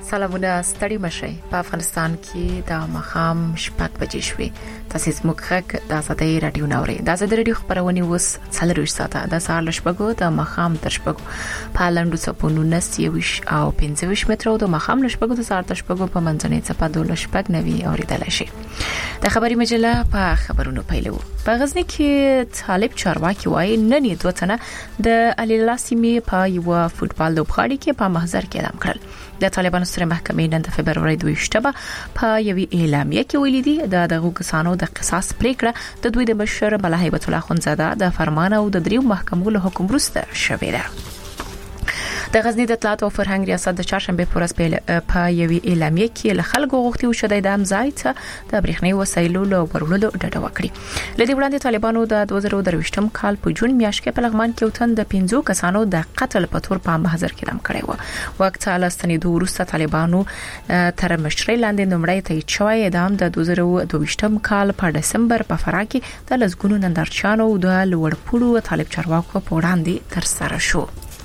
سلامونه ستړي مشي په افغانستان کې د مخام شپږ بجې شوې تاسو زموږ د آزادۍ رادیو نوري د آزادۍ رادیو خبرونه وس څلروي ساته د سهار لشبګو د مخام تر شپږو په لندو صپونو نسیوش او 25 مترو د مخام لشبګو د سهار تر شپږو په منځنۍ صفه د لشبګ نوي اوریدل شي د خبري مجله په خبرونو پیلو په غزنی کې طالب چارواکي وایي نن یې دوه تنه د علي لاسیمي په یو فوتبال لوبغاړي کې په محضر کې اعلام کړل د طالبانو سره محکمې نن د فبرवरी 2 په یوې اعلامیه کې ویلي دي دغه کسانو د قصاص پریکړه د دوی د مشر ملا هیبت الله خنزاده د فرمان او د دریو محکمو له حکم وروسته شوې ده د غزنی د اطلاعات او فرهنګ ریاست د چهارشنبه پورس په یوې اعلامیه کې له خلکو غوښتي و چې د امزای ته د برېښنايي وسایلو له ورولو ډډه وکړي لدې وړاندې طالبانو د 2023 کال په جون میاشت کې په لغمان کې وتن د 15 کسانو د قتل په تور په محضر کې اعلان کړی و وخت له ستنېدو وروسته طالبانو تر مشرۍ لاندې نمړی ته چوي د 2022 کال په دسمبر په فراه کې د لزګونو نندارچانو د لوړپوړو طالب چارواکو په وړاندې تر سره شو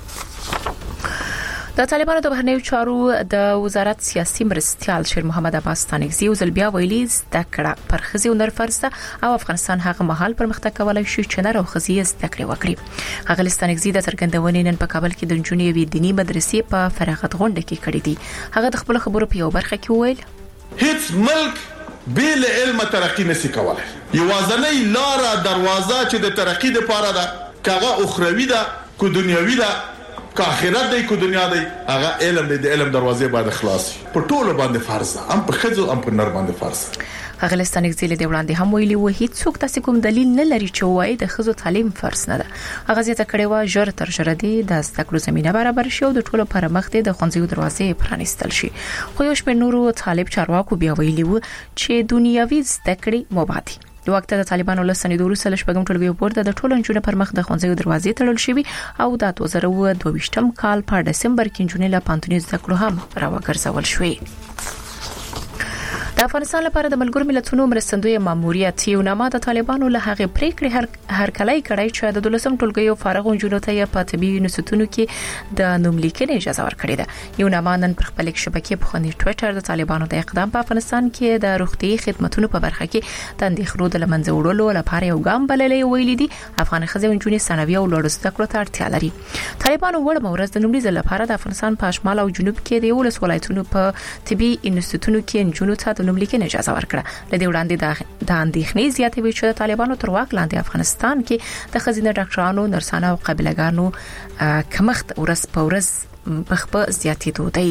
د طالبانو د بهرنیو چارو د وزارت سیاسي مرستيال شیر محمد عباس ستانکزي وزل بیا ویلي زدکړه پر خزي او نرفرسته او افغانستان هغه مهال پرمختګ کولای شي چې نر او خزي زدکړه وکړي هغه ستانکزي د څرګندونې نن په کابل کې د جنونی وی دینی مدرسې په فراغت غونډه کې کړې دي هغه د خپل خبرو په یو برخه کې ویل هیڅ ملک بل علم ترقی نشي کولای یوازنۍ لار دروازه چې د ترقی لپاره ده کاغه اخروی ده کو دنیوي ده که آخرت دی کو دنیا دی هغه علم دی د علم دروازې باندې خلاص په ټولو باندې فرض هم په خځو هم په نر باندې فرض هغه لستانکزي له وړاندې هم ویلي و هیڅ څوک تاسو کوم دلیل نه لري چې وایي د خځو تعلیم فرض نه ده هغه زیاته کړې و ژر تر ژره دی د زدکړو زمينه برابر شي او د ټولو پر مخ دی د خونځو دروازې پرانیستل شي خو یو شمېر نورو طالب چارواکو بیا ویلي و چې دنیوي زدکړې مبادي د وخت د طالبانو له سندورو سره شپږم ټولګي پورته د ټولو انجونو پر مخ د خونځو دروازې تړل شوی او د 2022 کال په دسمبر کې انجونې له پانتونی زدکړو هم راوګرځول شوې د افغانستان لپاره د ملګرو ملتونو مرستندوی ماموریت یو نامه د طالبانو له هغه پریکړې هر کله کړای چې د 12 ټولګي فارغ انجونو ته په طبي یونیورسيټونو کې د نوم لیکنې اجازه ورکړې ده یو نامه نن پر خپل شبکې په خونی ټوئیټر د طالبانو د اقدام په افغانستان کې د روغتي خدماتو په برخه کې د اندېښنو د لمنځه وړلو لپاره یو ګام بللې ویلي دي افغان خځې انجونې ثانوي او لوړ زده کړو ته اړتیا لري طالبانو وړ مورز د نوملي ځل لپاره د افغانستان په شمال او جنوب کې د 11 ولایتونو په طبي یونیورسيټونو کې انجونو ته د نوم لیکنې اجازه ورکړه لدې وړاندې د اندېښنې زیاتې وی چې طالبانو تر واک لاندې افغانستان کې د خزینه ډاکټرانو نرسانو او قابلګانو کمښت ورځ په ورځ بخبه زیاتېدو دی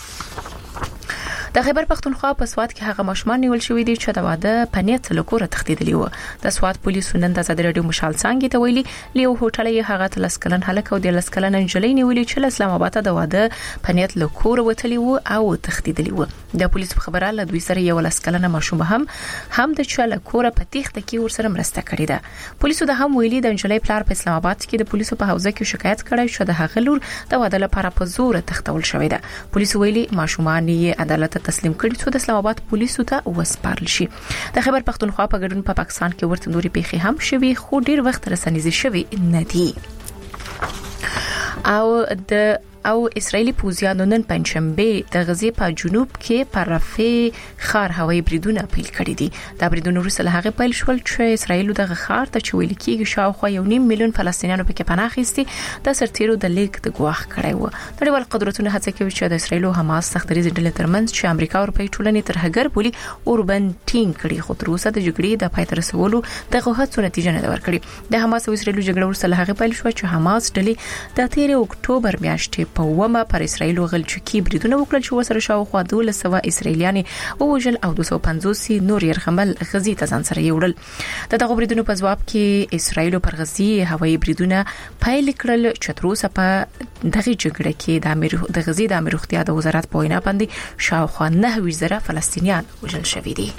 د خیبر پختونخوا په سواد کې هغه ماشومان نیول شوې دي چې د واده پنیت لکوره تخدیدلی و د سواد پولیسو نن د آزادۍ رادیو مشال څنګه ته ویلي لیو هوټل یې هغه تلسکلن هلک او د لسکلن انجلۍ نیولې چې اسلام آباد ته د واده پنیت لکوره وتلی و او تخدیدلی و د پولیسو خبره له دوی سره یو لسکلن ماشوم هم د چاله کوره په تخته کې ورسره مرسته کړې ده پولیسو د هم ویلي د انجلۍ پلار په اسلام آباد کې د پولیسو په حوزه کې شکایت کړی چې د هغه لور د واده لپاره په زور تختول شوې ده پولیسو ویلي ماشومان یې عدالت تسلیم کړي چې د اسلام آباد پولیسو ته وسپارل شي د خیبر پختونخوا په ګډون په پاکستان کې ورته نوري پیښې هم شوي خو ډیر وخت رسنیزي شوي نه دي او اسرایلی پوځیانو نن پنځشنبه د غزې په جنوب کې پر رفح خار هوایي بریدونه پیل کړی دي دا بریدونه وروسته له هغه پیل شول چې اسرایل د خار ته چویل کېږي شاوخوا 1.5 میلیون فلسطینیانو پکې پناه اخیستي د سرتیرو د لیک د ګواښ کړی و نړیوال قدرتونه هڅه کوي چې د اسرایل او حماس سختري ډلې ترمنځ چې امریکا او اروپای ټولنې تر هغه بولی اوربن ټینګ کړي خو تر اوسه د جګړې د پای ته رسولو دغه هڅو نتیجه نه ورکړي د حماس او اسرایل جګړه وروسته له هغه پیل شو چې حماس ډلې د 13 اکتوبر میاشتې په ومه پر اسرایل غلچکی بریدونه وکړل چې وسره شاوخوا 1200 اسرایلیان ووجل او 250 نور يرغمل غزي ته ځان سره یوړل دغه بریدونو په جواب کې اسرایل پر غزي هوایي بریدونه پیل کړل چې تر اوسه په دغه جګړه کې د غزي د امیر اختیار د وزارت په وینا باندې شاوخوا 9000 فلسطینیان وژل شوي دي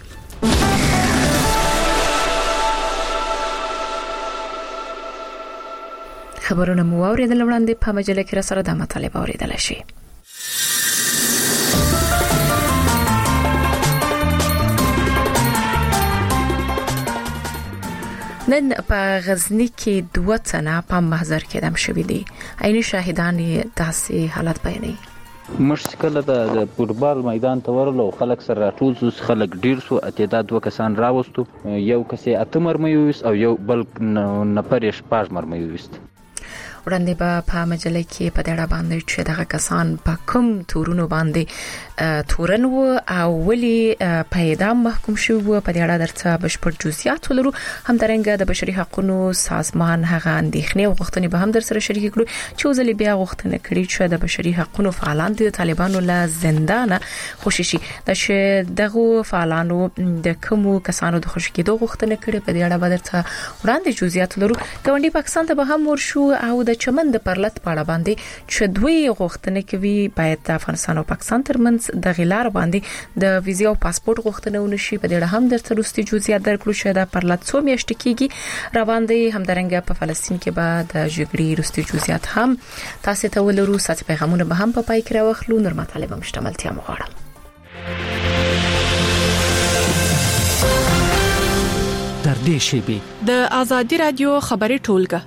خبرونه مو اوریدل وړاندې په مجله کې را سره د مطالبه اوریدل شي نن په غزنی کې 2 تنه په محضر کې اعدام شوي دي عیني شاهدان داسې حالت بیانوي موږ کله د فوټبال میدان ته ورلو خلک سره راټول شو، خلک ډیر شو، اتعداد 2 کسان راوستو، یو کس 8 مرمۍ وویست او یو بل نفر 6 مرمۍ وویست. وړاندې په مجله کې په دې اړه باندې چې دغه کسان په کوم تورونو باندې تورن و او ولی په اعدام محکوم شو په دې اړه درته بشپړ جزئیات ولرو. همدارنګه د بشري حقوقو سازمان هغه اندېښنې او غوښتنې به هم در سره شریک کړو چې ځلې بیا غوښتنه کړې چې د بشري حقوقو فعالان د طالبانو له زندانه خوشي شي. د چې دغه فعالانو د کوم کسانو د خوشي کېدو غوښتنه کړې په دې اړه به درته وړاندې جزئیات ولرو. ګاونډي پاکستان ته به هم ورشو او د چمن د پرلط پاړه باندې چې دوی غوښتنه کوي باید د افغانستان او پاکستان ترمنځ د غلار باندې د ویزا او پاسپورت غوښتنه ونشي. په دې اړه هم درته وروستي جزئیات درکړو چې د پرلط څو میاشتې کېږي را باندې. همدارنګه په فلسطین کې به د جګړې وروستي جزئیات هم تاسو ته ولرو. سات پیغامونه به هم په پای کې راوخلو. نور مطالب مشتملتیا مغواړم. در دې شیبي د ازادي رادیو خبري ټولګه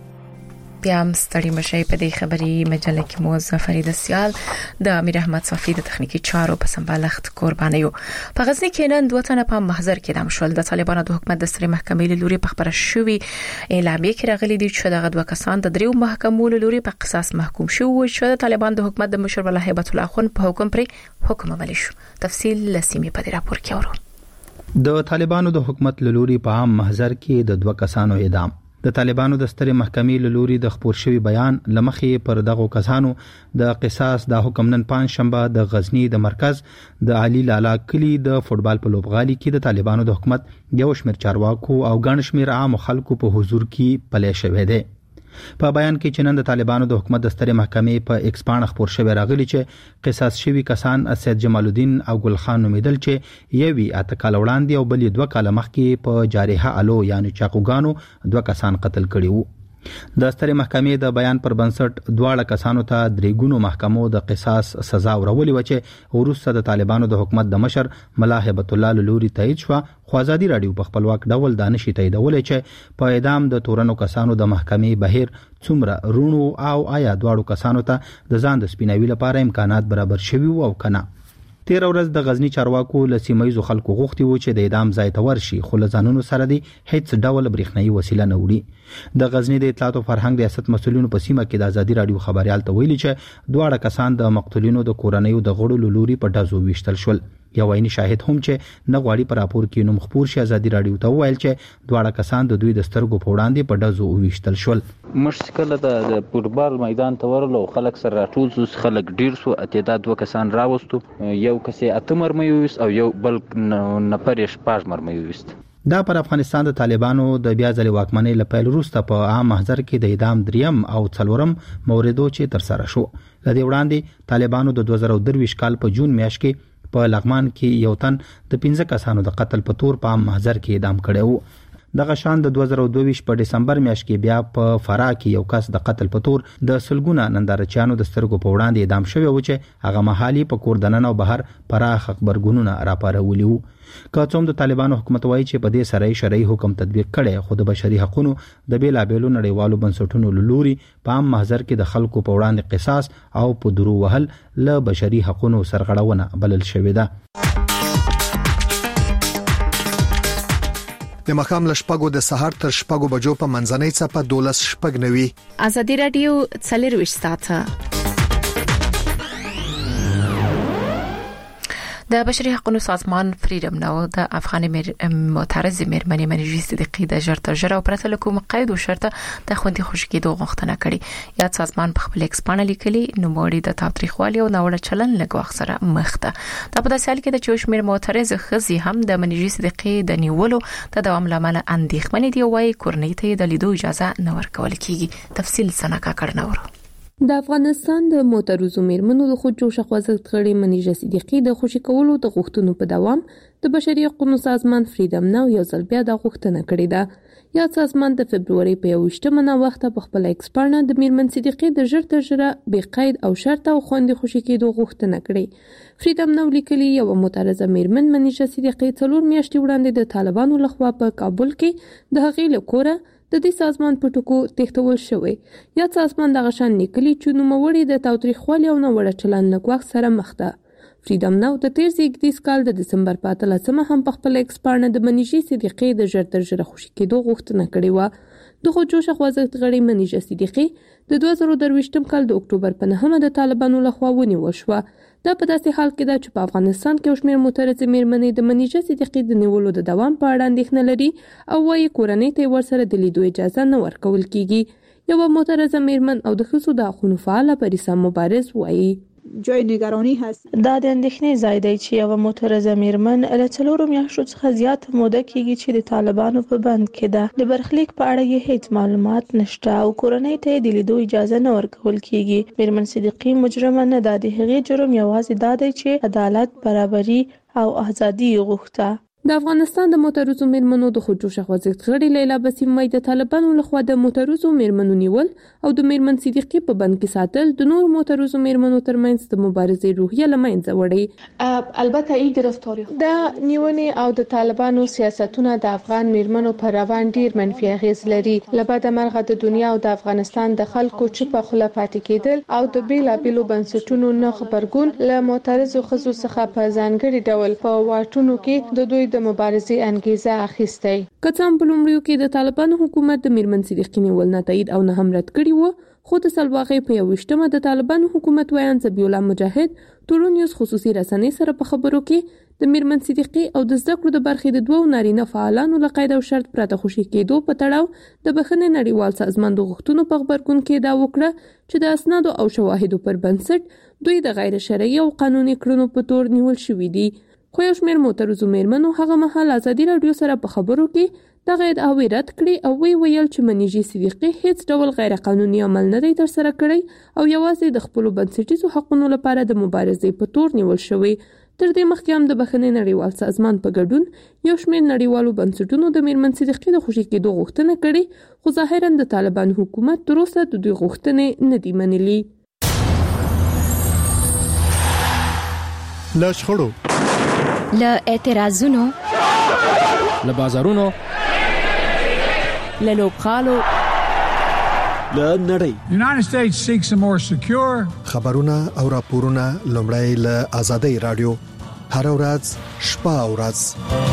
بیا هم ستړي مشي په دې خبري مجله کې مو ظفرید سیال د امیر احمد صفی د تخنیکی چارو په سمبالښت قرباني یو. په غزنی کې نن 2 تنه په محضر کې دم شول. د طالبانو د حکومت د ستري محکمې لوري په خبره شوې اعلامیه کې راغلي دي چې دغه 2 کسان د 3 محکمو لوري په قصاص محکوم شو چې د طالبان د حکومت د مشر ولا هیبت الله خان په حکم پر حکم عملی شو. تفصیل لسیمه په دې راپور کې اورو. د طالبانو د حکومت لوري په عام محضر کې د 2 کسانو اعدام. د طالبانو د ستري محکمې لوري د خبر شوی بیان لمخې پر دغه کسانو د قصاص د حکم نن 5 شنبه د غزنی د مرکز د علي لالا کلی د فوټبال په لوبغالي کې د طالبانو د حکومت یو شمېر چارواکو او ګڼ شمېر عام خلکو په حضور کې پلي شوې ده. په بیان کې چې نن د طالبانو د حکومت د ستري محکمې په ایکسپان خبر شوی راغلی چې قصاص شوی کسان اسد جمال الدین او ګل خان نومیدل چې یوي اتکال وړاندې او بل 2 کال مخکې په جارحه الو یعنی چاقوګانو 2 کسان قتل کړي وو. د ستري محکمې د بیان پر بنسټ 2 کسانو ته 3 ګونو محکمو د قصاص سزا ورولې و چې وروسته د طالبانو د حکومت د مشر ملا هیبت الله لوري تایید شو. خو ازادي رادیو په خپلواک ډول دانش تاییدولې چې په اعدام د تورنو کسانو د محکمې بهیر څومره رونو او آیا 2 کسانو ته د ځان د سپیناوي لپاره امکانات برابر شوي او کنه. 13 ورځ د غزنی چارواکو لسیمایزو خلکو غوښتي و چې د اعدام ځای ته ورشي خو لزانونو سره دی هیڅ ډول برېښنايي وسیله نه وړي. د غزنی د اطلاعات او فرهنګ ریاست مسولینو په سیمه کې د ازادي رادیو خبريال ته ویلي چې 2 کسان د مقتولینو د کورنۍ د غړو لوري په ډزو وشتل شول. یو عیني شاهد هم چې نه غواړي پر راپور کې نوم خبر شي ازادي رادیو ته ویل چې 2 کسان د دوی د سترګو په وړاندې په ډزو وشتل شول. موږ کله د فوټبال میدان ته ورلو خلک سره راټول شو، خلک ډیر شو، اتعداد 2 کسان راوستو، یو کس 8 مرمۍ وویست او یو بل نفر 6 مرمۍ وویست. دا پر افغانستان د طالبانو د بیا ځلې واکمنۍ لپاره وروسته په عام محضر کې د اعدام 3 او 4 موردو چې تر سره شو. لدې وړاندې طالبانو د 2023 کال په جون میاشت کې په لغمان کې یو تن د 15 کسانو د قتل په تور په عام محضر کې اعدام کړی وو. دغه شان د 2022 په دسمبر میاشت کې بیا په فراه کې یو کس د قتل په تور د سلګونه نندارچیانو د سترګو په وړاندې اعدام شوی و چې هغه محلي په کور دننه او بهر پراخ خبرګونونه راپارولي وو. که څوم د طالبانو حکومت وایي چې په دې سره شرعي حکم تطبیق کړي خو د بشري حقوقو د بیلابېلو نړیوالو بنسټونو لوري په عام محضر کې د خلکو په وړاندې قصاص او په درو وهل له بشري حقوقو سرغړونه بلل شوې ده. د مخام لشپګو د سحر تر شپګو بجو په منځنۍ صفه 12 شپګ نوي. ازادي رادیو 24 ساعته د بشري حقوقو سازمان فریډم ناو د افغان معترض مېرمنې منیژي صدیقي د ژړ تر او پرته له کوم قید او شرط د خوندي خوشکېدو غوښتنه کړې. یا سازمان په خپل ایکسپان لیکلي نوموړي د تاریخوالي او ناوړه چلن لګوخ سره مخ ده. د په داسې حال کې د چوشمیر معترض خزي هم د منیژي صدیقي د نیولو د دوام لامل اندېښمن دي وایي کورنۍ ته د لیدو اجازه نه ورکول کیږي. تفصیل سنکا کړنور. د افغانستان د معترضو مېرمنو د خود جوړ خوځښت غړي منیژه صدیقي د خوشي کولو د غوښتنو په دوام د بشري حقوقو سازمان فریډم ناو یو ځل بیا د غوښتنه کړې ده. یا سازمان د فبرवरी په 28مه وخت په خپل ایکسپرن د مېرمن صدیقي د ژړ تر ژړه بې قید او شرط او خوندي خوشي کېدو غوښتنه کړې. فریډم ناو لیکلي یو معترضه مېرمن منیژه صدیقي 4 میاشتې وړاندې د طالبانو لخوا په کابل کې د هغې له کوره د دې سازمان په ټکو تښتول شوی. یا سازمان د غشان نکلي چې نوموړي د تاوتریخوالي او نوړه چلن له ګواښ سره مخ ده. فریډم ناو د تیر زیږدیز کال د دسمبر په 13 هم په خپل ایکس پاڼه د منیژې صدیقې د ژر تر ژره خوشي کېدو غوښتنه کړې وه. دغه جوشه خوځښت غړي منیژه صدیقې د 2023 کال د اکتوبر په 9 د طالبانو لخوا ونیول شوه. دا په داسې حال کې ده چې په افغانستان کې شمېر معترضې مېرمنې د منیژه صدیقې د نیولو د دوام په اړه اندېښنه لري او وايي کورنۍ ته ورسره د لیدو اجازه نه ورکول کیږي. یو معترضه مېرمن او د ښځو د حقوقو فعال پریسا مبارز وايي جای نگرانی هست. دا د اندېښنې ځای دی چې یو معترضه مېرمن له 4 میاشتو څخه زیاته موده کېږي چې د طالبانو په بند کې ده. د برخلیک په اړه یې هیڅ معلومات نشته او کورنۍ ته د لیدو اجازه نه ورکول کېږي. مېرمن صدیقې مجرمه نه ده. د هغې جرم یوازې دا دی چې عدالت، برابري او ازادي غوښته. د افغانستان د معترضو مېرمنو د خودجوشه خوځښت غړي لیلا بسیم وايي د طالبانو لخوا د معترضو مېرمنو نیول او د مېرمن صدیقې په بند کې ساتل د نور معترضو مېرمنو ترمنځ د مبارزې روحیه له منځه وړي. البته این گرفتاری د نیونې او د طالبانو سیاستونه د افغان مېرمنو پر روان ډیر منفي اغیز لري. له بده مرغه د دنیا او د افغانستان د خلکو چوپه خوله پاتې کېدل او د بیلابېلو بنسټونو نه خبرګون له معترضو ښځو څخه په ځانګړي ډول په واټونو کې د دوی د مبارزې انګیزه اخیستی. کڅام په لومړیو کې د طالبانو حکومت د مېرمن صدیقې نیول نه تایید او نه هم رد کړي وو، خو د سلواغې په 21مه د طالبانو حکومت ویان ذبیح الله مجاهد ټولنیز خصوصي رسنۍ سره په خبرو کې د مېرمن صدیقې او د زده کړو د برخې د 2 نارینه فعالانو له قید او شرط پرته خوشي کېدو په تړاو د بخښنې نړیوال سازمان د غوښتنو په خبرګون کې دا وکړه چې د اسنادو او شواهدو پر بنسټ دوی د غیر شرعي او قانوني کړنو په تور نیول شوي دي. خو یو شمېر معترضو مېرمنو هغه مهال ازادي راډیو سره په خبرو کې دغه ادعاوې رد کړې او ویل چې منیژې صدیقې هیڅ ډول غیر قانوني عمل نه دی ترسره کړی او یوازې د خپلو بنسټیزو حقوقو لپاره د مبارزې په تور نیول شوی. تر دې مخکې هم د بخښنې نړیوال سازمان په ګډون یو شمېر نړیوالو بنسټونو د مېرمن صدیقې د خوشي کېدو غوښتنه کړې، خو ظاهراً د طالبان حکومت تر اوسه د دوی غوښتنې نه دي منلي. له شخړو، له اعتراضونو، له بازارونو، له لوبغالو، له نړۍ. United States seeks a more secure. خبرونه او راپورونه لومړی له آزادۍ رادیو هر ورځ شپه او ورځ.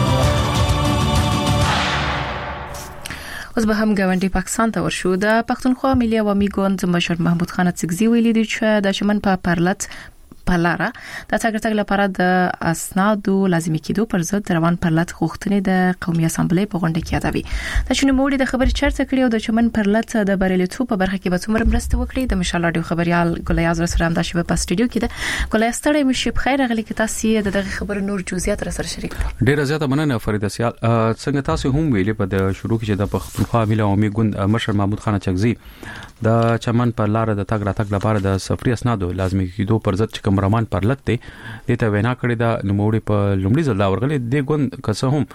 اوس به هم ګاونډي پاکستان ته ورشو. د پښتونخوا ملي عوامي ګوند مشر محمود خان اڅکزي ویلي دی چې د چمن په پرلط پلاره د تګ لپاره د اسنادو لازمي کېدو پر ضد روان پرلط غوښتنې د قومي اسامبلې په غونډه کې یادوي. د شنوموړي د خبري چرته کړي او د چمن پرلط د بریلیتوب په برخه کې به څومره مرسته وکړي. د مشال رادیو خبريال ګلیاز سره هم د شپه په استودیو کې ده. ګلیاز ستړی مشي په خیر غلي کې تاسو دغه خبر نور جزئیات سره شریک کړئ. ډیره زیاته مننه فرید سیال. څنګه تاسو هم ویلي په د شروع کې چې د پښتونخوا ملي عوامي ګوند مشر محمود خان اڅکزي د چمن پر لار د تګ لپاره د سفري اسنادو لازمي کېدو پر ضد کوم روان پرلط دی دته وینا کړې ده. نوموړي په لومړي ځل دا ورغلي د ګوند کسه هم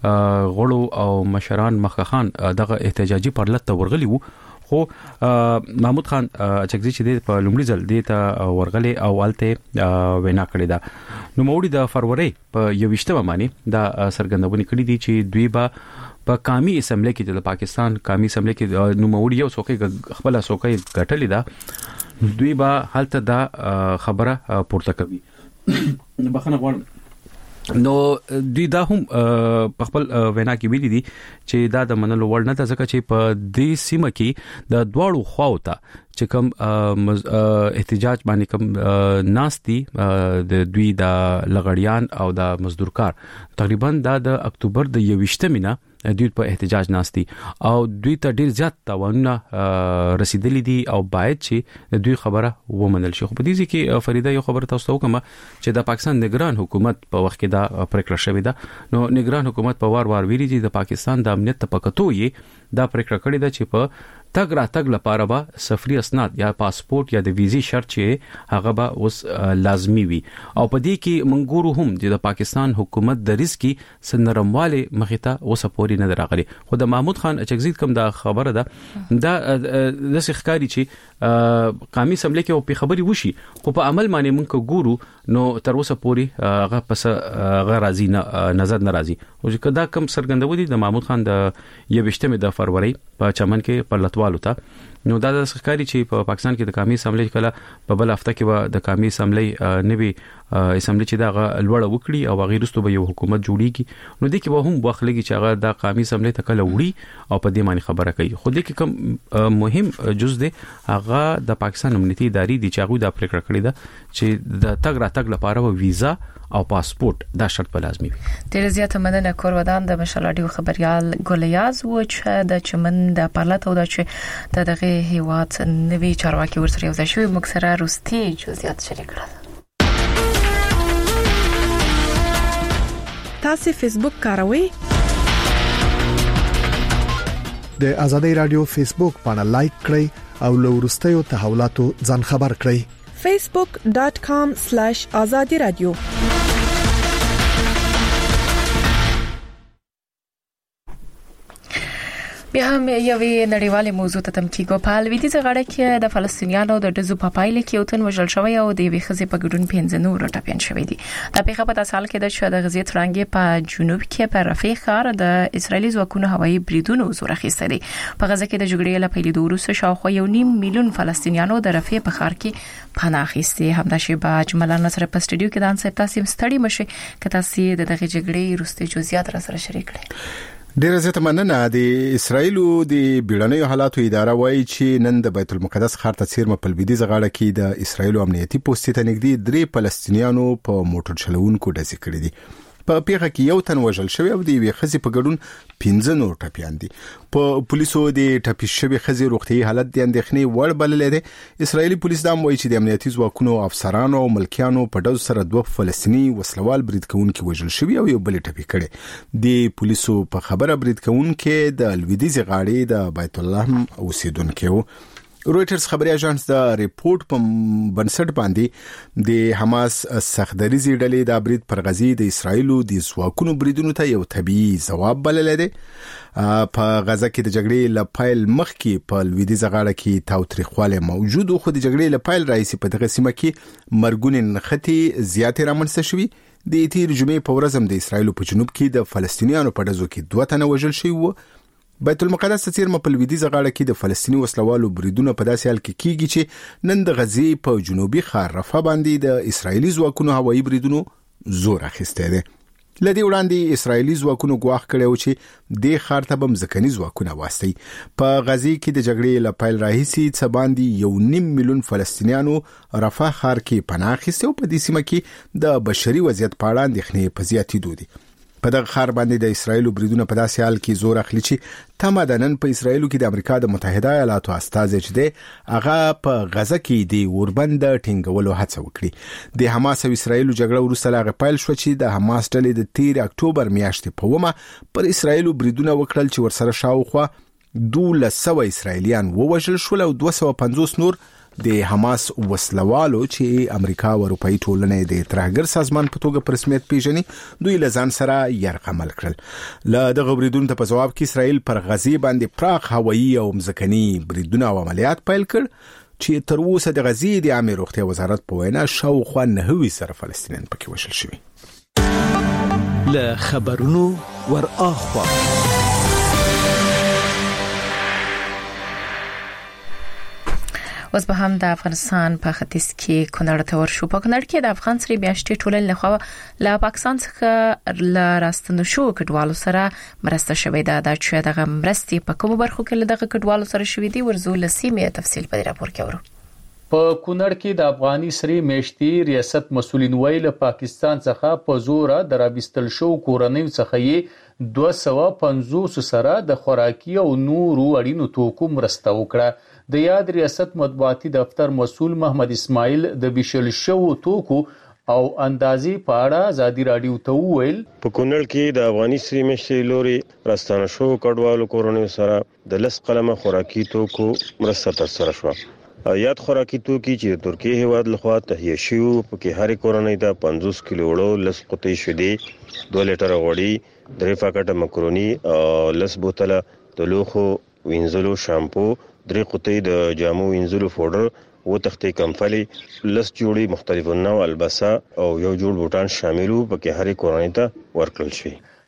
غړو او مشران مخخان دغه احتجاجي پرلط ته ورغلي وو، خو محمود خان اڅکزي چې په لومړي ځل دته ورغلي او الته وینا کړې ده. نوموړي د فروری په 21مه باندې دا سرګندونه کړې دي چې دوی په قومي اسمبلی کې د پاکستان قومي اسمبلی کې نوموړي یو څوکۍ خپل څوکۍ ګټلې ده، دوی به حالت دا خبره پورته کوي. بخنه غواړم نو دوی دا هم په خپل وینا کې ویلي دي چې دا د منلو وړ نه ده، ځکه چې په دې سیمه کې د دواړو خواو ته چې کوم احتجاج باندې کوم ناستي د دوی د لغړیان او د مزدور کار تقریبا د اکتوبر د 21مه نه دوی په احتجاج ناستي او دوی ته ډیر زیات تاوانونه رسیدلې دي او باید چې دوی خبره ومنل شي. خو په دې کې فریده یو خبره تاسو ته وکم چې د پاکستان نگران حکومت په وخت کې دا پریکړه شوې ده. نو نگران حکومت په وار ویلي چې د پاکستان د امنیت په کتو یې دا پریکړه کړې ده چې په تګ لپاره به سفري اسناد یا پاسپورت یا د ویزي شرط چې هغه به اوس لازمی وي. او په دې کې منګورو هم د پاکستان حکومت د ریسکی سنرمواله مخته اوسه پوری نه راغلي. خو د محمود خان اڅکزي کوم دا خبره ده دا د ښکاری چې قومي اسمبلی کې په خبري وشي، خو په عمل باندې مونږ ګورو نو تر اوسه پوری هغه پس هغه راضي نه نظر ناراضي. او کدا کم سرګندودي د محمود خان د 28 د فروری په چمن کې په لټوالو ته نو دا د ښکاری چې په پاکستان کې د قومي اسمبلی کله په بل هفته کې و د قومي اسمبلی نوي اسمبلی چې دا لوړه وکړي او غیر رستو به یو حکومت جوړیږي نو د کې به هم واخلېږي چې هغه د قومي اسمبلی ته کله وړي او په دې معنی خبره کوي خو د کې کوم مهم جز دی هغه د پاکستان امنیتي ادارې دي چې هغه د پریکړه کړې ده چې د تګ راتګ لپاره ویزا او پاسپورت دا شرط په لازمي وي. ډیر زیاته مننه کور ودان د مشالډیو خبريال ګولیاز و چې د چمن د پارلت او د چې د دغه هیواد نوي چارواکي ورسره یو ځای شوی مکسره روستي جزئیات شریک کړل. تاسو فیسبوک کاروئ؟ د ازادي رادیو فیسبوک باندې لایک کړئ او له ورستیو تحولاتو ځان خبر کړئ. facebook.com/azadi radio بیا هم یوې نړیوالې موضوع ته تمکیګو په لویدیځه غاړه کې د فلسطینیانو د ډزو په پایله کې یو تن وژل شوی او د یوې ښځې په ګډون 15 نور ټپيان شوی دي. دا پیښه په تاسو حال کې د غزې ترانګې په جنوب کې په رفح ښار د اسرایلی ځواکونو هوایي بریدونو زور اخیسته دي. په غزه کې د جګړې له پیلېدو وروسته شاوخوا 1.5 میلیون فلسطینیانو د رفح په ښار کې پناه اخیستي. همداشي په اجملان سره په سټډیو کې د انصاف تاسو ستړي مشي که تاسو د دغه جګړې وروستي جزئیات را سره شریک کړئ. ډیر زیاته مننه. د اسرایلو د بیړنیو حالاتو اداره وایي چې نن د بیت المقدس ښار ته چیرمه په لویدیځه غاړه کې د اسرایلو امنیتي پوسټ ته نږدې 3 فلسطینیانو په موټر چلوونکو ډزې کړې دي. په پیښه کې یو تن وژل شوی او د یوې ښځې په ګډون 15 نور ټپيان دي. په پولیسو د ټپي شوی ښځې روغتيایي حالت د اندېښنې وړ بللې ده. اسرایلی پولیس دا وایي چې د امنیتي ځواکونو افسرانو او ملکیانو په ډز سره 2 فلسطینی وسلوال برید کوونکي وژل شوی او یو بل ټپي کړي. د پولیسو په خبره برید کوونکي د لویدیځ غاړې د بیت الله اوسیدونکو وو. رويټرز خبري اژانس د ریپورت په بنسټ باندې د حماس سختدریزي ډلې د برید پر غزي د اسرایلو د ځواکونو بریدونو ته یو طبيعي ځواب بلل دي. په غزه کې د جګړې لپایل مخکې په لویدیځه غاړه کې تاوتریخواله موجود خو د جګړې لپایل رئیس په دغه سیمه کې مرګونې نختی زیاتې رامنځته شوې. د تیر جمعې په ورځ هم د اسرایلو په جنوب کې د فلسطینیانو په ډزو کې 2 تنه وژل شوي وو. بیت المقدس ته چیرمه په لویدیځه غاړه کې د فلسطینی وسلوالو بریدونه په داسې حال کې کیږي چې نن د غزې په جنوبي ښار رفح باندې د اسرایلی ځواکونو هوایي بریدونو زور اخیسته دي. لدی وړاندې اسرایلی ځواکونو ګواښ کړی و چې د ښار ته بمځکني ځواکونه واسطي. په غزې کې د جګړې لپاره راهیسي څه باندې 1.5 میلیون فلسطینیانو رفح ښار کې پناه اخیسته او په دې سیمه کې د بشري وضعیت په اړه اندېښنې په زیاتېدو دي. په دغه ښار باندې د اسرایلو بریدونه په داسې حال کې زور اخلي چې تمدنن په اسرایلو کې د امریکا د متحده ایالاتو استازي چې دی هغه په غزه کې د اوربند ټینګولو هڅه وکړي. د حماس او اسرایلو جګړه وروسته لاغه پیل شو چې د حماس ډلې د 13 اکتوبر میاشتې په ومه پر اسرایلو بریدونه وکړل چې ورسره شاوخوا 200 اسرایلیان ووژل شول او 250 نور د حماس وسلوالو چې امریکا او اروپאי ټولنې د ترهګر سازمان په توګه په رسمیت پیژني دوی لزان سره يرغمل کړل. له دغه بریدونو ته په جواب کې اسرائیل پر غزې باندې پراخ هوایي او مځکني بریدونه او عملیات پیل کړ چې تر اوسه د غزې د عامه روغتیا وزارت په وینا شاوخوا 90 سره فلسطینیان پکې وژل شوي. له خبرونو ور اخوا اوس به هم د افغانستان په ختیځ کې کونړ ته ورشو. په کونړ کې د افغان سری میاشتې ټولنې لخوا له پاکستان څخه ل راستنو شو کډوالو سره مرسته شوې ده چې دغه مرستې په کومو برخو کې له دغه کډوالو سره شوې دي ورزو لسیمه تفصیل په راپور کې ورو. په کونړ کې د افغاني سری میاشتې ریاست مسولین ویل پاکستان څخه په زور درابستل شو کورنۍ څخه یې 250 سره د خوراکي او نورو اړینو توکو مرسته وکړه. د یاد ریاست مطبوعاتي دفتر مسؤل محمد اسماعیل د بشل شو توکو او اندازې په اړه ازادي رادیو ته وویل په کونړ کې د افغاني سری میاشتې لوري راستانه شو کډوالو کورنۍ سره د لس قلمه خوراکي توکو مرسته ترسره شو. یاد خوراکي توکي چې ترکیه هیواد لخوا تهیه شوی په کې هر کورنۍ د 50 کیلو وړو لس قطۍ شیدې 2 لیټر غوړي 3 پاکټه مکروني او لس بوتله د لوخو وینځلو شامپو 3 قطۍ د جامو وینځلو پاوډر و تختې کمفلي لس جوړي مختلفو نوع البسه او یو جوړ بوټان شاملو په کې هر کورنۍ ته ورکړل شي.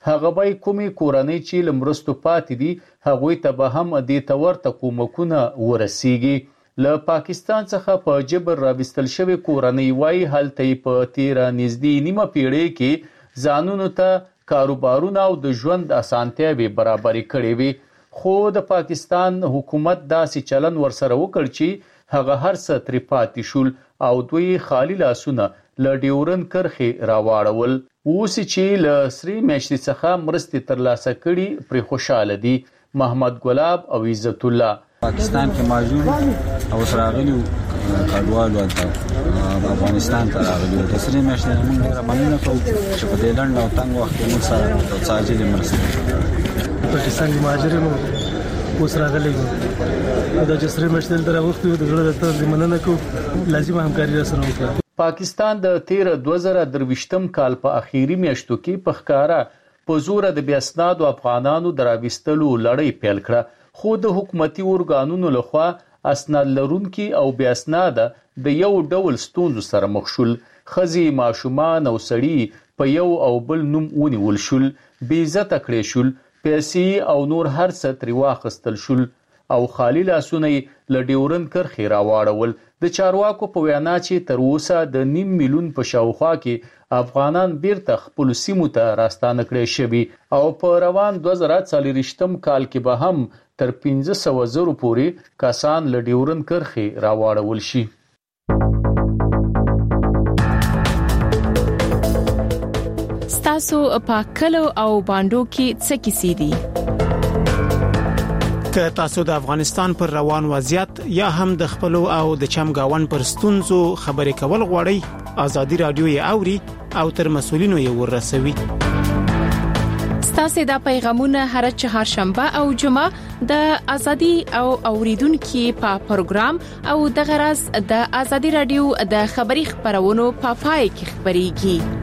هغه به کومې کورنۍ چې لمرستو پاتې دي هغوی ته به هم د تورته کومکونه ورسیږي. له پاکستان څخه په جبر راوستل شوی کورنۍ وای هلته په 13 نږدې نیمه پیړۍ کې ځانونو ته کاروبارونه او د ژوند اسانتیاوې برابرې کړې وي، خو د پاکستان حکومت داسې چلن ورسره وکړ چې هغه هر څه ترې پاتې شول او دوی خالی لاسونه له ډیورن کرښې راواړول. اوس چې له سرې میاشتې څخه مرستې ترلاسه کړي پرې خوشاله دي. محمد ګلاب او عزت الله پاکستان کې ماجور او راغلي کډوالو د افغانستان ته راغلي د سرې میاشتې موږ ډېره مننه کوو چې په دې لنډ او تنګ وخت کې موږ سره تاجر مرسته پاکستان کې ماجر مو اوس راغلي دا چې سرې میاشتې تر وخت د زړه ته مننه کوو، لازم همکاري سره وکړو. پاکستان د 2023م کال په اخیری میاشتو کې په ښکارا په زور د بیاسنادو افغانانو دراوستلو لړۍ پیل کړه، خو د حکومتي اورګانونو لخوا اسناد لرونکي او بیاسناده د یو ډول ستونزو سره مخ شول. ښځې، ماشومان او سړي په یو او بل نوم ونیول شول، بې عزته کړې شول، پیسې او نور هر څه ترې واخیستل شول او خالی لاسونه یې له ډیورن کرښې راواړول. د چارواکو په وینا چې تر اوسه د 9 میلیون په شاوخوا کې افغانان بیرته خپل سیمو ته راستانه کړي شوي او په روان 2040م کال کې به هم تر 1500 زره پورې کسان له ډیورن کرښې راواړول شي. ستاسو په کلو او باندو کې څه کیسې دي؟ که تاسو د افغانستان پر روان وضعیت یا هم د خپل او د چمګاون پر ستونزو خبرې کول غواړئ، ازادي رادیو یې اوري او تر مسولینو یې ورسوي. ستاسو د پیغامونه هر چهارشنبه او جمعه د ازادي او اوریدونکو په پروګرام او د غرض د ازادي رادیو د خبري خبرونو په پای کې خبريږي.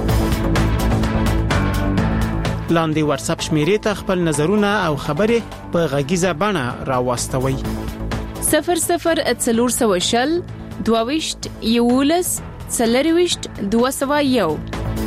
لاندې واتس اپ شمیرې ته خپل نظرونه او خبرې په غږیزه بڼه راوستوي. 0040 22 یولس 40 201.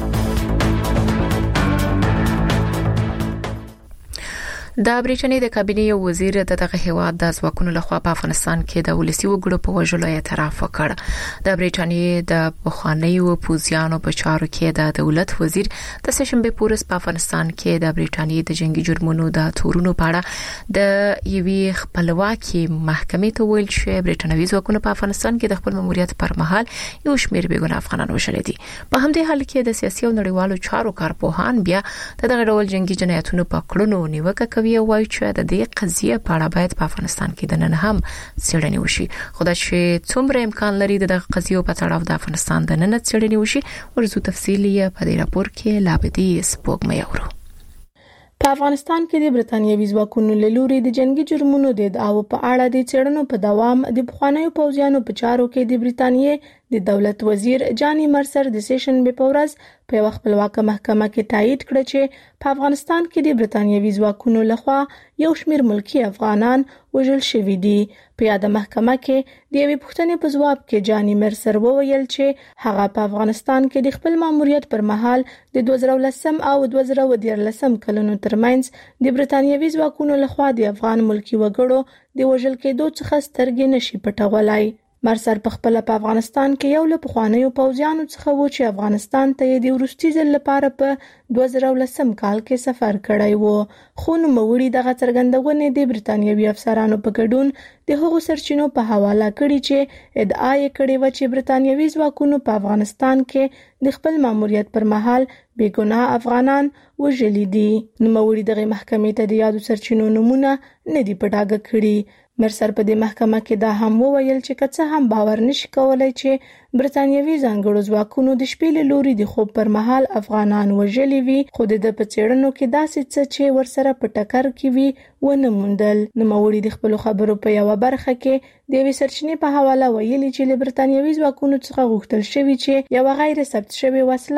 د بریټانیا د کابینې وزیر دغه هیواد د ځواکونو لخوا په افغانستان کې د ولسی وګړو په وژلو اعتراف وکړ. د بریټانیا د بخوانیو پوزیانو په چارو کې د دولت وزیر د سشنبه پورس په افغانستان کې د بریټانیا د جنگي جرمونو د تورونو په اړه د یوې خپلواکي محکمې ته ویل چې بریټانوي ځواکونو په افغانستان کې د خپل ماموریت پر مهال یو شمېر بېګناه افغانان وژل دي. په همدې حال کې د سیاسي او نړیوالو چارو کارپوهان بیا دغه ډول جنگي جنایتونو په کړنو نیوکه کوي او وايي چې د دې قضیه په اړه باید په افغانستان کې د نن هم څېړنې وشي. خدای چې څومره امکان لري د قضیو په اړه د افغانستان د نن څېړنې وشي، ورزو تفصیلی په دې راپور کې لابدي سپوږمۍ اورو. په افغانستان کې د برتانیوي ځواکونو له لوري د جنگي جرمونو د دعوو په اړه د څېړنو په دوام د بخوانیو پوځیانو په چارو کې د برتانیې د دولت وزیر جانی مرسر د سیشن په ورځ په یو خپلواکه محکمه کې تایید کړ چې په افغانستان کې د برتانیوي ځواکونو لخوا یو شمېر ملکی افغانان وژل شوي دي. په یاد محکمه کې د یوې پوښتنې په ځواب کې جانی مرسر وویل چې هغه په افغانستان کې د خپل ماموریت پر مهال د 2010 او 2013 کلونو ترمنځ د برتانیوي ځواکونو لخوا د افغان ملکی وګړو د وژل کېدو څخه سترګې نشي پټولای. مرسر په خپل په افغانستان کې یو له پخوانیو پوځیانو څخه و چې افغانستان ته د وروستي ځل لپاره په 2010 کال کې سفر کړی و، خو نوموړي دغه څرګندونې د برتانیوي افسرانو په ګډون د هغو سرچینو په حواله کړي چې ادعا یې کړې و چې برتانیوي ځواکونو په افغانستان کې د خپل ماموریت پر مهال بېګناه افغانان وژلي دي. نوموړي دغه محکمې ته د یادو سرچینو نمونه نه دي په ډاګه کړي. مرسر په دې محکمه کې دا هم وویل چې کڅه هم باور نشي کولای چې برتانیوي ځانګړو ځواکونو د شپې له لوري د خوب پر مهال افغانان وژلي وي، خو د په څېړنو کې داسې څه چې ورسره په ټکر کې وي ونه موندل. نوموړي د خپل خبرو په یو برخه کې د یوې سرچینې په حواله ویلي چې له برتانیوي ځواکونو څخه غوښتل شوی چې یو غیر ثبت شوی وسله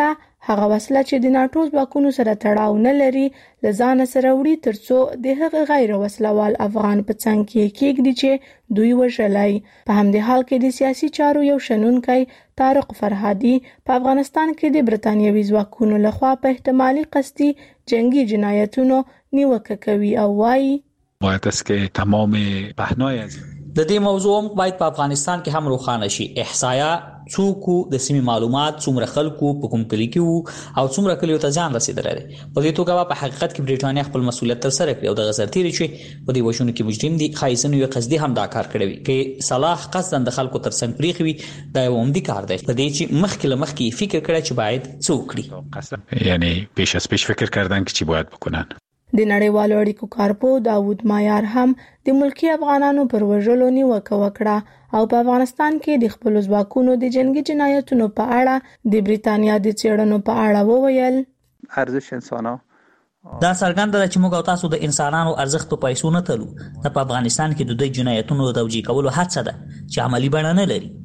هغه وسله چې د ناتو ځواکونو سره تړاو نه لري لزان سره وړي ترڅو د هغه غیر وسلوال افغان په څنګ کې کېږدي چې دوی وژلای. په همدې حال کې د سیاسي چارو یو شنونکی طارق فرهادي په افغانستان کې د برتانیوي ځواکونو لخوا په احتمالي قصدي جنگي جنایتونو نیوکه کوي او وایي باید است که تمام بحنای از د دې موضوع باید په افغانستان کې هم روښانه شي. احصایه څوک د سیمې معلومات څومره خلکو په کوم کلی کې او څومره کلیو ته ځان رسیدلی دی. په دې توګه په حقیقت کې برېټانیا خپل مسولیت تر سره کړی او د غزرتیری چې په دې وښونو کې مجرم دي خایسنو یو قصدي هم دا کار کړی وي کې صلاح قصدا د خلکو ترڅنګ پریخي وي دا یو عمدي کار دی. په دې چې مخکې فکر کړی چې باید څوک کړي یعنی پیش از پیش فکر کردن که چی باید بکنن. د نړیوالو اړیکو کارپو داوود مایار هم د ملکی افغانانو پر وژلو نیوکه وکړه او په افغانستان کې د خپل ځواکونو د جنگي جنایتونو په اړه د بریتانیا د څېړنو په اړه وویل ارزش انسانو دا څرګنده ده چې موږ او تاسو د انسانانو ارزښت په پیسو نه تلو. په افغانستان کې د دوی جنایتونو د توجیه کولو هڅه ده چې عملی بڼه نه لري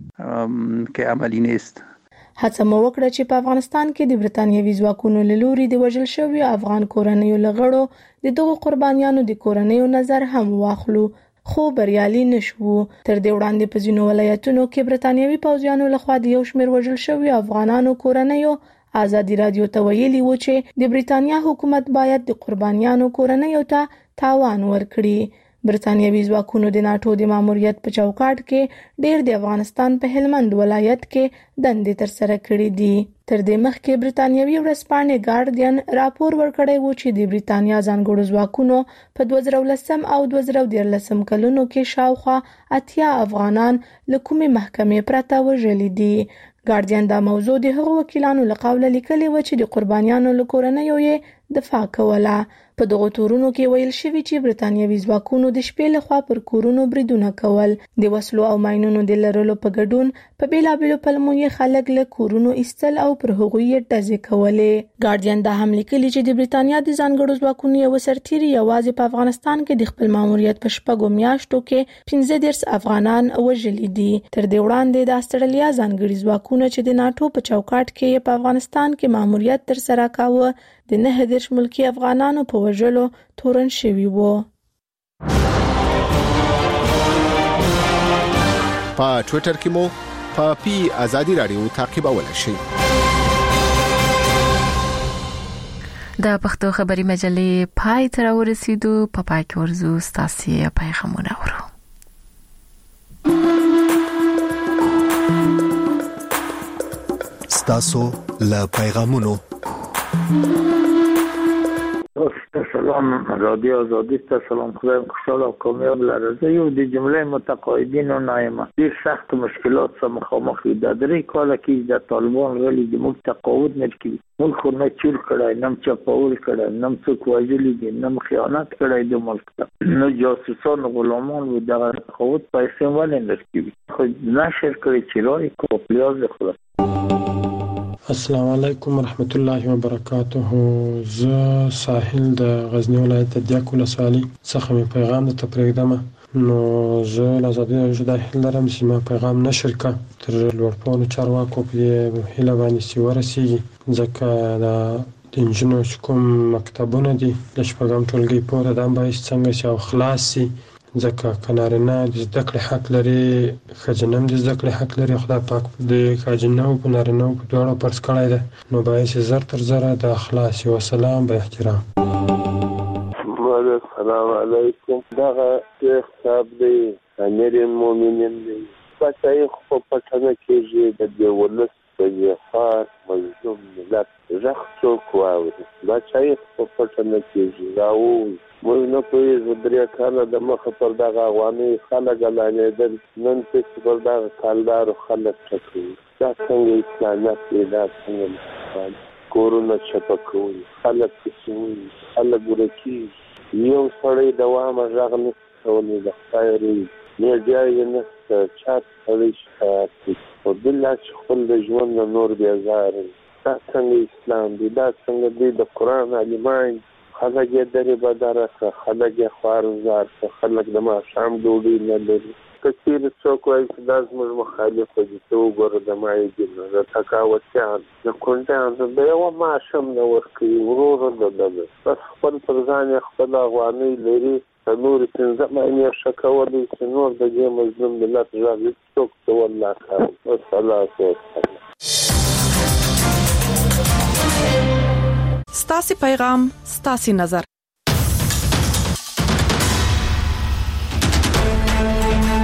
که عملی نیست. هڅه مو وکړه چې په افغانستان کې د برتانیوي ځواکونو له لوري د وژل شویو افغان کورنیو لغړو د دغو قربانیانو د کورنیو نظر هم واخلو خو بریالي نشو. تر دې وړاندې په ځینو ولایتونو کې برتانیوي پوځیانو لخوا د یو شمېر وژل شویو افغانانو کورنیو آزادي رادیو ته ویلي و چې د بریتانیا حکومت باید د قربانیانو کورنیو ته تاوان ورکړي. برتانیوي ځواکونو د ناتو د ماموریت په چوکاټ کې ډېر د افغانستان په هلمند ولایت کې دندې ترسره کړې دي. تر دې مخکې برتانیوي ورځپاڼې ګارډین راپور ورکړی و چې د بریتانیا ځانګړو ځواکونو په 2010 او 2013 کلونو کې شاوخوا 80 افغانان له کومې محکمې پرته وژلي دي. ګارډین دا موضوع د هغو وکیلانو له قوله لیکلې و چې د قربانیانو له کورنیو یې دفاع کوله. په دغو تورونو کې ویل شوي چې برتانیوي ځواکونو د شپې لخوا پر کورونو بریدونه کول، د وسلو او ماینونو د لرلو په ګډون په بیلابیلو پلمو یې خلک له کورونو ایستل او پر هغوی یې ډزې کولې. ګارډین دا هم لیکلي چې د بریتانیا د ځانګړو ځواکونو یو سرتیري یوازې په افغانستان کې د خپل ماموریت په شپږو میاشتو کې 15 افغانان وژلي دي. تر دې وړاندې د استرالیا ځانګړي ځواکونه چې د ناتو په چوکاټ کې په افغانستان کې ماموریت ترسره کاوه د 9 ملکی افغانانو په وژلو تورن شوي وو. په ټوئیټر کې مو په پی آزادی رادیو تعقیبولای شئ. د پښتو خبري مجلې پای تر ورسېدو په پای کې ورزو ستاسو پیغامونه ورو. ستاسو له پیغامونو سلام رادیو آزادی ته سلام. خدای خوشحال او کامیاب لرزه. یو د جمله متقاعدین و نایمه ډیر سخت مشکلات سره مخامخ دي. د درې کال کې د طالبان غلي د موږ تقاعد نه کوي. ملک نه چور کړای، نه چپاول کړای، نه څوک وژلي دي، نه خیانت کړای د ملک ته، نه جاسوسان غلامان و د تقاعد پیسې ولې نه کوي. خو نشر کړی چې راي کو پلیاز خلاص. السلام علیکم ورحمت الله وبرکاته. زه ساحل د غزنی ولایت د دیاک ولسوالۍ څخه می پیغام د تپریدم. نو زه له آزادۍ راډیو د هیله لرم چې ما پیغام نشر کړم تر لوړپوړو چارواکو په هیله باندې چې ورسیږي، ځکه د انجینر کوم مکتبونه دي د شپږم ټولګي پورې د باید څنګه چې او خلاص سي، ځکه کنارینه د زده کړې حق لري، ښځینه هم د زده کړې حق لري. خدای پاک د ښځینه او په نارینه په دواړو فرض کړی دی، نو باید چې زر تر زره د خلاص و سلام به احترام. السلام علیکم. دغه شیخ صاحب دی امیر المؤمنین دی، بچای خو پټنه کېږي د دې ولس په یفار مظلوم ملت ژغ څوک واوري. بچای خو پټنه کېږي راو موږ نه پوهېږو. درې کاله د مخه پر دغه افغاني خلک اعلانېدل، نن پسې پر دغه کالدارو خلک ټکوي. دا څنګه اسلامیت دی؟ دا څنګه کورونه چپه کوي، خلک پسې وي، خلک ورکېږي. یو سړی دوامه غږ نشي کولی، د خدای روی میډیا یې نشته، چا سړی شکایت کوي او بله چې خپل د ژوند نه نور بېزاره وي. دا څنګه اسلام دی؟ دا څنګه دی؟ د قرآن عالمان خلک یې درې بدره که خلک یې خوارزار که خلک د ماښام ډوډۍ نه لري که چیرې څوک وایي چې دا زموږ مخالف دي ته وګوره د مایدینو د تقاوتیان د کونډیانو د یوه معاش هم نه ورکوي ورو دده بس خپل پر ځان یې خپله افغانۍ لري که نورې 15 معنې یې ښه کولی چې نور د دې مظلوم ملت غږ څوک ته والله کوي والصلاة والسلام. ستاسو پیغام ستاسو نظر